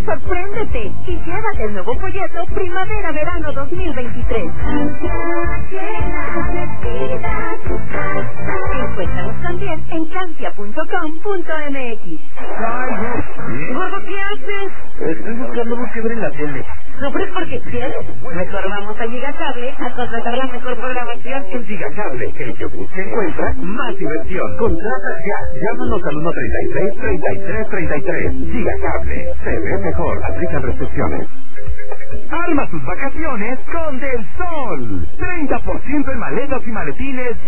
Sorpréndete y llévate el nuevo folleto Primavera-Verano 2023. Encuéntranos también en Cancia.com.mx. Gordo, ¿qué haces? Estoy buscando algo que ver en la tele. ¿Sufres porque quieres? Mejor vamos a Gigacable a contratar la mejor programación. En Gigacable, el que busca encuentra más diversión. Contrata ya. Llámanos al 1-33-33-33. Gigacable. Se ve mejor. Aplican restricciones. Arma tus vacaciones con Del Sol. 30% en maletas y maletines.